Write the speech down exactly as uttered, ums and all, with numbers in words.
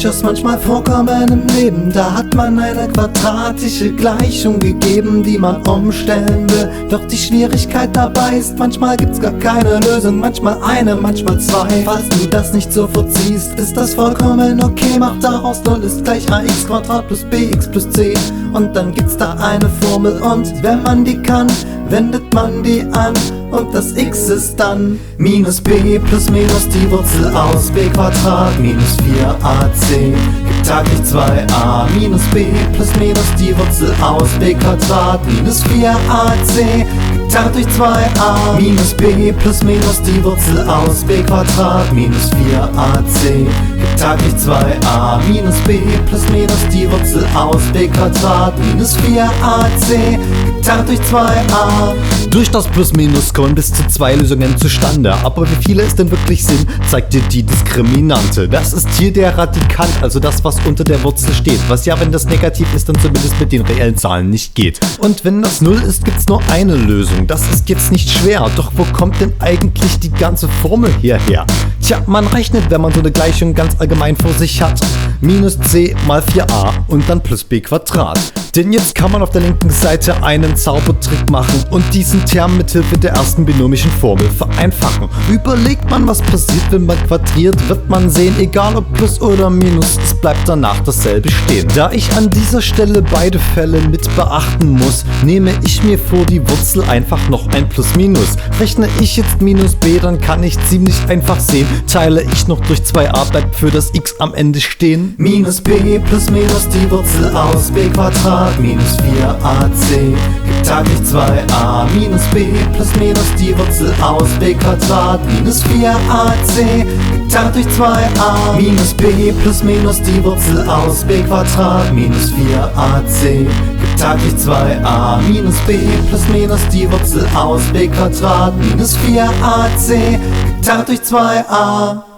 durchaus manchmal vorkommen im Leben. Da hat man eine quadratische Gleichung gegeben, die man umstellen will. Doch die Schwierigkeit dabei ist, manchmal gibt's gar keine Lösung. Manchmal eine, manchmal zwei. Falls du das nicht so verziehst, ist das vollkommen okay. Mach daraus null ist gleich ax Quadrat plus bx plus c. Und dann gibt's da eine Formel und wenn man die kann, wendet man die an. Und das x ist dann minus b plus minus die Wurzel aus b Quadrat minus vier a c gibt tatsächlich zwei a minus b plus minus die Wurzel aus b Quadrat minus vier a c gibt tatsächlich zwei a minus b plus minus die Wurzel aus b Quadrat minus vier a c gibt tatsächlich zwei a minus b plus minus die Wurzel aus b Quadrat minus vier a c gibt tatsächlich zwei a. Durch das Plus-Minus kommen bis zu zwei Lösungen zustande. Aber wie viele es denn wirklich sind, zeigt dir die Diskriminante. Das ist hier der Radikant, also das, was unter der Wurzel steht. Was ja, wenn das negativ ist, dann zumindest mit den reellen Zahlen nicht geht. Und wenn das null ist, gibt's nur eine Lösung. Das ist jetzt nicht schwer. Doch wo kommt denn eigentlich die ganze Formel hierher? Tja, man rechnet, wenn man so eine Gleichung ganz allgemein vor sich hat. Minus c mal vier a und dann plus b Quadrat. Denn jetzt kann man auf der linken Seite einen Zaubertrick machen und diesen Term mithilfe der ersten binomischen Formel vereinfachen. Überlegt man, was passiert, wenn man quadriert, wird man sehen, egal ob Plus oder Minus, es bleibt danach dasselbe stehen. Da ich an dieser Stelle beide Fälle mit beachten muss, nehme ich mir vor, die Wurzel einfach noch ein Plus Minus. Rechne ich jetzt minus b, dann kann ich ziemlich einfach sehen, teile ich noch durch zwei a, bleibt für das x am Ende stehen. Minus b plus minus die Wurzel aus b Quadrat minus vier a c gibt tatsächlich zwei a minus b plus minus die Wurzel aus b Quadrat minus vier a c gibt tatsächlich zwei a minus b plus minus die Wurzel aus b Quadrat minus vier a c gibt tatsächlich zwei a minus b plus minus die Wurzel aus b Quadrat minus vier a c gibt tatsächlich zwei a.